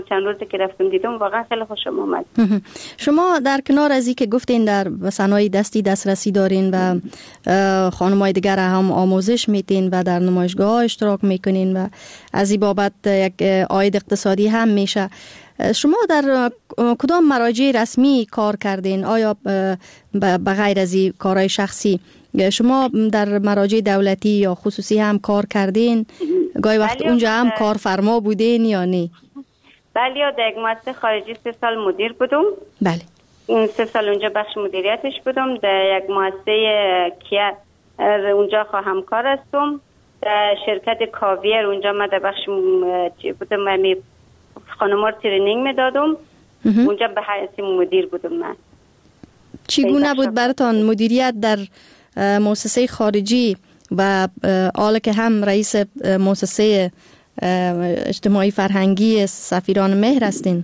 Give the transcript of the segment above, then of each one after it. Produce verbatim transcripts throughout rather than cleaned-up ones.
چند روزی که رفتم دیدم واقعا خیلی خوشم اومد. شما در کنار از این که گفتین در صنایع دستی دسترسی دارین و خانم‌های دیگر هم آموزش میدین و در نمایشگاه اشتراک میکنین و از این بابت یک عاید اقتصادی هم میشه، شما در کدام مراجع رسمی کار کردین؟ آیا بغیر از این کارهای شخصی شما در مراجع دولتی یا خصوصی هم کار کردین؟ گاهی وقت اونجا هم کارفرما بودین یا نه؟ بله، در یک مؤسسه خارجی سه سال مدیر بودم. بله. سه سال اونجا بخش مدیریتش بودم. در یک مؤسسه کیا اونجا همکار هستم. در شرکت کاویر اونجا من در بخش بودم، می خانم‌ها رو ترینینگ میدادم. اونجا به حیث مدیر بودم. من چگونه بود براتان مدیریت در مؤسسه خارجی و حالا که هم رئیس مؤسسه اجتماعی فرهنگی سفیران مهر هستین؟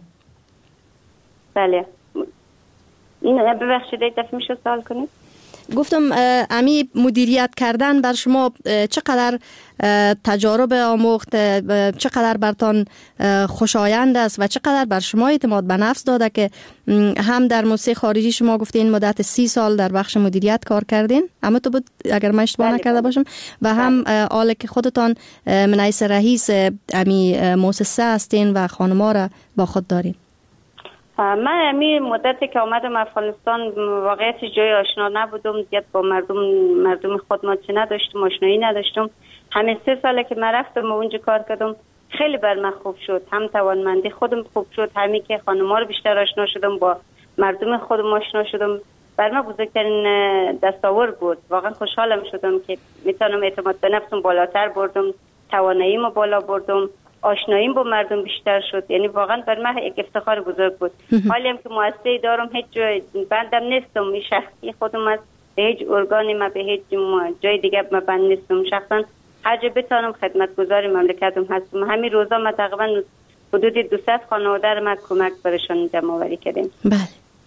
بله. این ببخشید یک دفعه میشه سوال کنید؟ گفتم امی مدیریت کردن بر شما چقدر تجارب آموخت، چقدر برتان خوشایند است و چقدر بر شما اعتماد به نفس داده که هم در موسسه خارجی شما گفتین مدت سی سال در بخش مدیریت کار کردین، اما تو بود اگر من اشتباه نکرده باشم، و هم حالا که خودتان من حیث رئیس امی موسسه هستین و خانما را با خود دارین. من همین مدتی که آمدم افغانستان واقعیت جای آشنا نبودم، زیاد با مردم مردم خود ما چه نداشتم، آشنایی نداشتم. همین سه ساله که من رفتم و اونجا کار کردم خیلی بر من خوب شد، هم توانمندی خودم خوب شد، همین که خانم‌ها رو بیشتر آشنا شدم، با مردم خودم آشنا شدم. بر من بزرگترین دستاورد بود. واقعا خوشحالم شدم که میتونم اعتماد به نفسم بالاتر بردم، تواناییمو بالا بردم، آشناییم با مردم بیشتر شد. یعنی واقعا بر من یک افتخار بزرگ بود. حالی هم که مؤسسه دارم، هیچ جای بندم نیستم، این شخصی خودم است، به هیچ ارگانی ما به هیچ جای دیگه ما بند نیستم. شخصا هر جا بتونم خدمتگزار مملکتم هستم. همین روزا ما تقریبا حدود دویست خانواده رو ما کمک برشون جمع آوری کردیم. بله.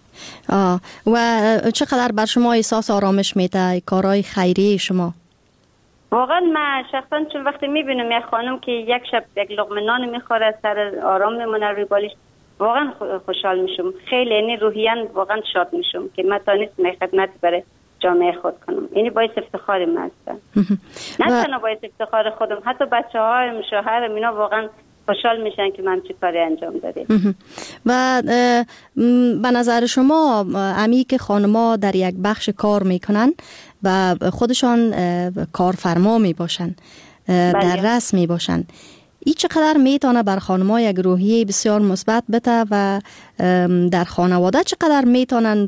آه. و چقدر بر شما احساس آرامش میده کارهای خیریه شما؟ واقعا من شخصا چون وقتی میبینم یک خانم که یک شب یک لقمه نان میخوره، سر آرام میمونه روی بالش، واقعا خوشحال میشم. خیلی یعنی روحیاً واقعا شاد میشم که من تانستم خدمت برای جامعه خود کنم. یعنی باعث افتخار من هستم. نه تنها باعث افتخار خودم، حتی بچه‌ها، شوهرم اینا واقعا خوشحال میشن که من چه کاری انجام دادیم. و به نظر شما امی که خانم‌ها در یک بخش کار میکنن و خودشان کارفرما می باشن، در رسم می باشن، این چقدر میتونه بر خانم‌ها یک روحیه بسیار مثبت بده و در خانواده چقدر میتونن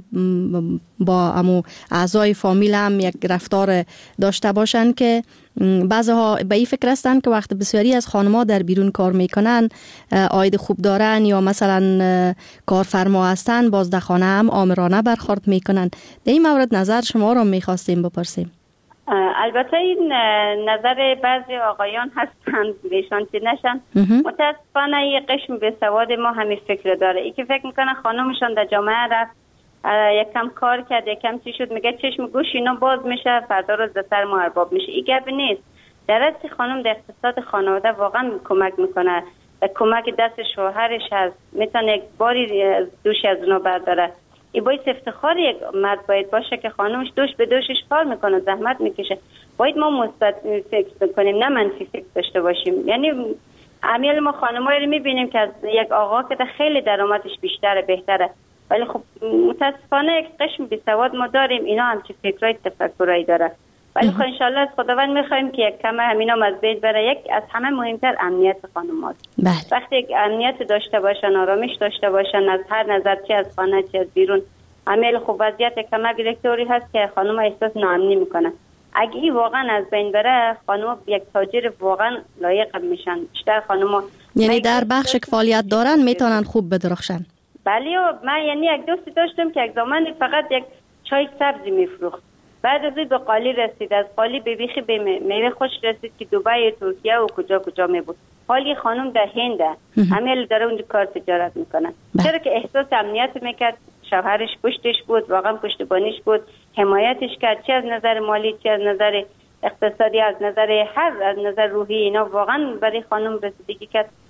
با امو اعضای فامیل هم یک رفتار داشته باشن که بعضها به این فکر هستن که وقت بسیاری از خانم‌ها در بیرون کار میکنن، عاید خوب دارن یا مثلا کارفرما هستن، باز در خانه هم آمرانه برخورد میکنن. در این مورد نظر شما را میخواستیم بپرسیم. البته این نظر بعضی آقایان هستند، بهشان چی نشن. متاسفانه یه قشم به سواد ما همین فکر داره، ای که فکر میکنه خانمشان در جامعه رفت، یکم کار کرد، یکم چی شد، میگه چشم گوش اینا باز میشه، فردا روز در سر ما ارباب میشه. این گپ نیست. در اصل خانم در اقتصاد خانواده واقعا کمک میکنه، کمک دست شوهرش هست، میتونه یک باری دوش از اونا برداره. این باید افتخار یک مرد باید باشه که خانمش دوش به دوشش کار میکنه، زحمت میکشه. باید ما مثبت فکر کنیم، نه منفی فکر داشته باشیم. یعنی امیال ما خانمایی رو میبینیم که از یک آقا که خیلی درآمدش بیشتره، بهتره، ولی خب متاسفانه یک قشم بیسواد ما داریم، اینا هم چه فکرای تفکرایی داره. ولی خب انشالله از خداوند میخوایم که یک کم همینا از بین بره. یک از همه مهمتر امنیت خانم‌هاست. وقتی یک امنیت داشته باشن، آرامش داشته باشن از هر نظر، چه از خانه چه از بیرون، عمل خوب وضعیت کمک الکتروری هست که خانم احساس ناامنی میکنه. اگه این واقعا از بین بره، خانم یک تاجر واقعا لایق میشن. بیشتر خانم یعنی در بخش که فعالیت دارن میتونن خوب بدرخشن. بله. من یعنی یک دوستی داشتم که یک زمانی فقط یک چای سبزی میفروخت، بعد از این به قالی رسید، از قالی به بیخی به میوه خوش رسید که دبی، ترکیه و کجا کجا می بود. حالی خانم در هنده، همه داره اونجا کار تجارت میکنه. چرا که احساس امنیت میکرد، شوهرش پشتش بود، واقعا پشتیبانیش بود، حمایتش کرد، چه از نظر مالی، چه از نظر اقتصادی، از نظر هر از نظر روحی. اینا واقعا برای خانم رسیدگی کرد.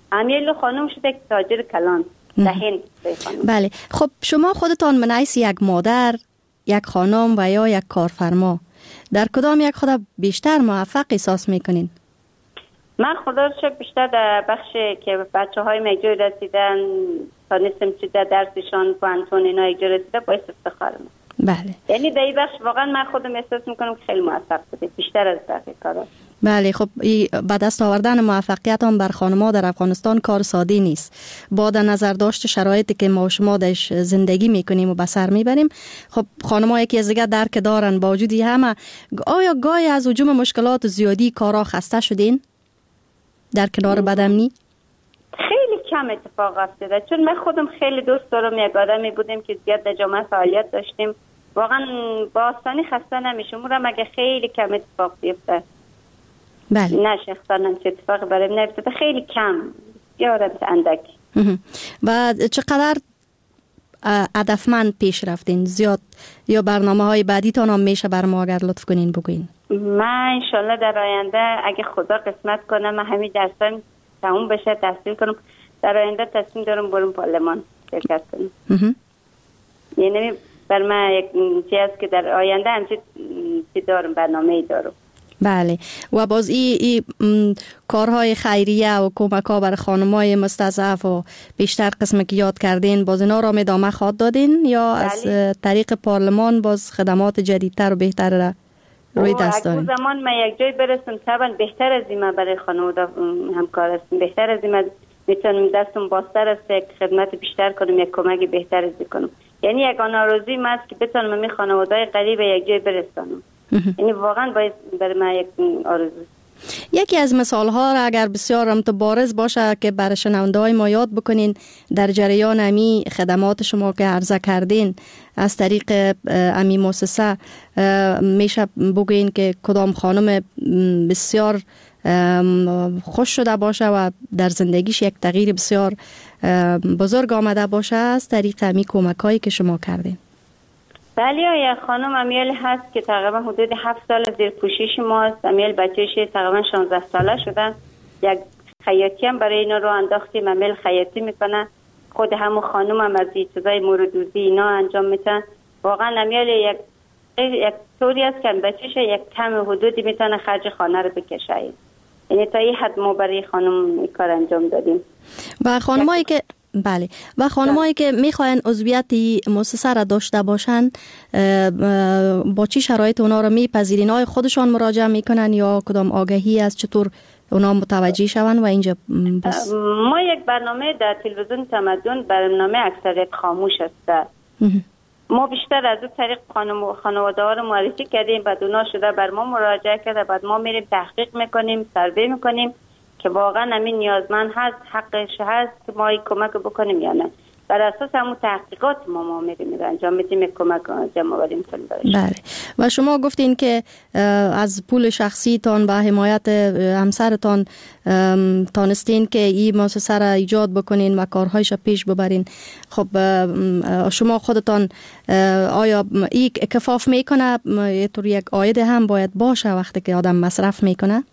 امیل خانم شده که تاجر کلان در هند. بله. خب شما خودتان من حیث یک مادر، یک خانم و یا یک کارفرما در کدام یک خود بیشتر موفق احساس میکنین؟ من خدا رو شکر بیشتر در بخش که بچه های ما اجای رسیدن، تانستم چی در درسشان پانتون اینا اجای رسیده، باعث افتخارم. بله. یعنی در این بخش واقعا من خودم احساس میکنم که خیلی موفق بوده، بیشتر از بقیه کارا. بله. خب به دست آوردن موفقیت هم بر خانم‌ها در افغانستان کار ساده نیست. با در نظر داشت شرایطی که ما و شما درش زندگی میکنیم و به سر میبریم، خب خانم‌ها یکی از دیگه درک دارن. با وجودی همه آیا گاهی از هجوم مشکلات زیادی کارا خسته شدین در کنار بدامنی؟ خیلی کم اتفاق افتاده، چون من خودم خیلی دوست دارم، یک آدمی بودیم که زیاد در جامعه فعالیت داشتیم، واقعا با آسانی خسته نمیشم. اون مگه خیلی کم اتفاق بیفته. بله. نه شخصا هم چه اتفاقی برای نمیفته، خیلی کم، یادم اندک. و چقدر هدفمند پیش رفتین؟ زیاد یا برنامه های بعدی تان هم میشه بر ما اگر لطف کنین بگوین؟ من انشالله در آینده اگه خدا قسمت کنه من همین درسان تموم بشه تحصیل کنم، در آینده تصمیم دارم برم پارلمان شرکت کنم. یعنی بر من یک چیز که در آینده همچی دارم، برنامه ای دارم. بله. و باز ای, ای کارهای خیریه و کمک ها برای خانمای مستضعف و بیشتر قسم که یاد کردین، باز اینا را ادامه خواهد دادین یا بله. از طریق پارلمان باز خدمات جدیدتر و بهتر را روی دست دارین؟ اگه زمان من یک جای برسم طبعا بهتر از این برای خانواده همکار هستم، بهتر از این میتونم دستم بازتر است یک خدمت بیشتر کنم، یک کمک بهتر از کنم. یعنی یک آرزوی من است که بتونم می خانواده‌های غریب یک جای برسونم. یعنی واقعا باید برای من یک آرزو. یکی از مثال ها را اگر بسیار متبارز باشه که برای شنونده های ما یاد بکنین در جریان امی خدمات شما که عرضه کردین از طریق امی مؤسسه، میشه بگوین که کدام خانم بسیار خوش شده باشه و در زندگیش یک تغییر بسیار بزرگ آمده باشه از طریق امی کمک هایی که شما کردین؟ بله، یک خانم امیل هست که تقریبا حدود هفت سال زیر پوشش ماست. امیل بچهش تقریبا شانزده ساله شدن. یک خیاطی هم برای اینا رو انداختیم، امیل خیاطی میکنه. خود همون خانم هم از این چیزای موردوزی اینا انجام میتن. واقعا امیل یک یک طوری است که بچهش یک کم حدودی میتونه خرج خانه رو بکشه. یعنی تا این حد ما برای خانم این کار انجام دادیم. و خانمایی که بله و خانمایی که میخواین عضویت مؤسسه را داشته باشن با چی شرایط اونا رو میپذیرین؟ آیا خودشان مراجعه میکنن یا کدام آگهی از چطور اونا متوجه شون؟ و اینجا بس ما یک برنامه در تلویزیون تمدن، برنامه اکثریت خاموش است. ما بیشتر از اون طریق خانم خانواده ها رو معرفی کردیم، بعد اونا شده بر ما مراجعه کرده، بعد ما میریم تحقیق میکنیم، سروی میکنیم که واقعا همین نیازمند هست، حقش هست که ما کمک بکنیم یا نه. بر اساس همون تحقیقات ما ما میریم انجام میدیم، کمک جمع آوری میکنیم. بله. و شما گفتین که از پول شخصیتان و حمایت همسرتان تانستین که این مؤسسه را ایجاد بکنین و کارهایش پیش ببرین. خب شما خودتان آیا این کفاف میکنه؟ یه طور یک عاید هم باید باشه وقتی که آدم مصرف میکنه؟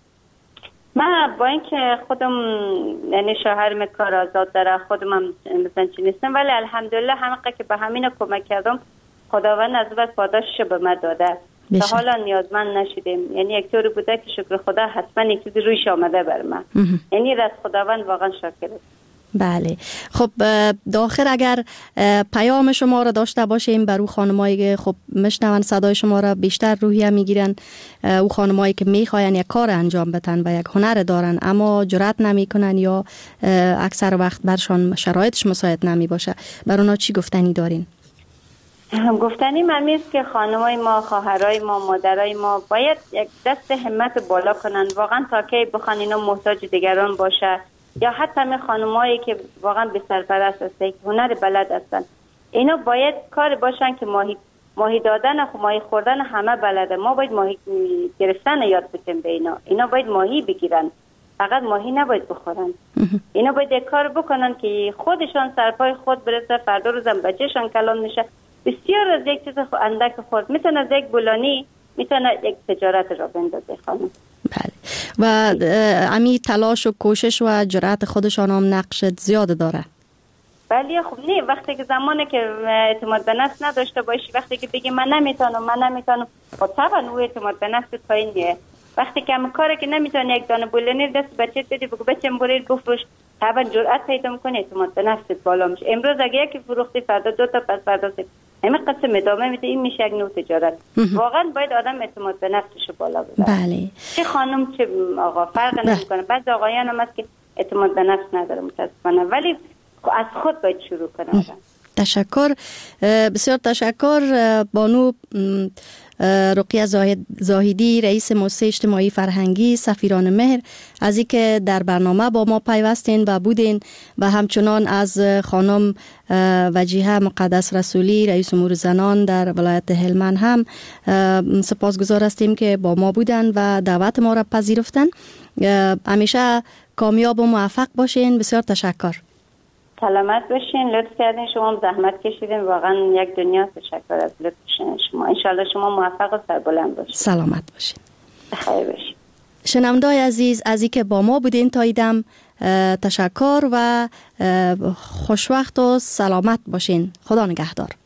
من با اینکه خودم یعنی شوهرم کار آزاد داره، خودم هم مثلا چی نیستم، ولی الحمدلله همه که به همین کمک کردم خداوند از بعد پاداشش به من داده. تا حالا نیازمند نشدیم. یعنی یک طوری بوده که شکر خدا حتما یک چیزی رویش آمده بر من. یعنی از خداوند واقعا شاکرم. بله. خب داخل اگر پیام شما را داشته باشیم برای خانمایی که خب میشنون صدای شما را بیشتر روحیه میگیرن، او خانمایی که میخواین یک کار انجام بدن و یک هنر دارن اما جرأت نمیکنن یا اکثر وقت برشان شرایطش مساعد نمی باشه، بر اونا چی گفتنی دارین؟ گفتنی من است که خانمای ما، خواهرای ما، مادرای ما باید یک دست همت بالا کنن، واقعا تا کی بخوان اینا محتاج دیگران باشه، یا حتی می خانمایی که واقعا به سرپرست هستن، هنر بلد هستن، اینا باید کار باشن که ماهی ماهی دادن و ماهی خوردن همه بلده. ما باید ماهی گرفتن یاد بدیم به اینا. اینا باید ماهی بگیرن، فقط ماهی نباید بخورن. اینا باید یک کار بکنن که خودشان سرپای خود برسه، فردا روزم بچه‌شان کلان میشه. بسیار از یک چیز اندک خورد میتونه از یک بولانی میتونه یک تجارت را بندازه خانم. بله. و امی تلاش و کوشش و جرأت خودشان هم نقش زیاد داره. ولی خب نه، وقتی که زمانی که اعتماد به نفس نداشته باشی، وقتی که بگی من نمیتونم من نمیتونم خب طبعا او اعتماد به نفس پایینه. وقتی که هم کاری که نمیتونی یک دانه بولنی دست بچت بدی بگو بچم برید بفروش، طبعا جرأت پیدا میکنه، اعتماد به نفست بالا میشه. امروز اگه یکی فروختی فردا دو تا پس فردا سه، همین قسم ادامه میده، این میشه یک نوع تجارت. واقعا باید آدم اعتماد به نفسش بالا ببره. بله. چه خانم چه آقا فرق نمیکنه. بعضی آقایان هم هست که اعتماد به نفس نداره متاسفانه، ولی از خود باید شروع کنه. تشکر، بسیار تشکر بانو رقیه زاهدی، رئیس مؤسسه اجتماعی فرهنگی سفیران مهر، از اینکه در برنامه با ما پیوستین و بودین، و همچنان از خانم وجیحه مقدس رسولی، رئیس امور زنان در ولایت هلمند هم سپاسگزار هستیم که با ما بودن و دعوت ما را پذیرفتن. همیشه کامیاب و موفق باشین. بسیار تشکر. سلامت باشین، لطف کردین، شما زحمت کشیدین، واقعا یک دنیا تشکر از لطف شما. انشالله شما موفق و سربلند باشین. سلامت باشین. بخیر باشین. شنوندای عزیز، از اینکه با ما بودین تا ایدم تشکر و خوشوقت و سلامت باشین. خدا نگهدار.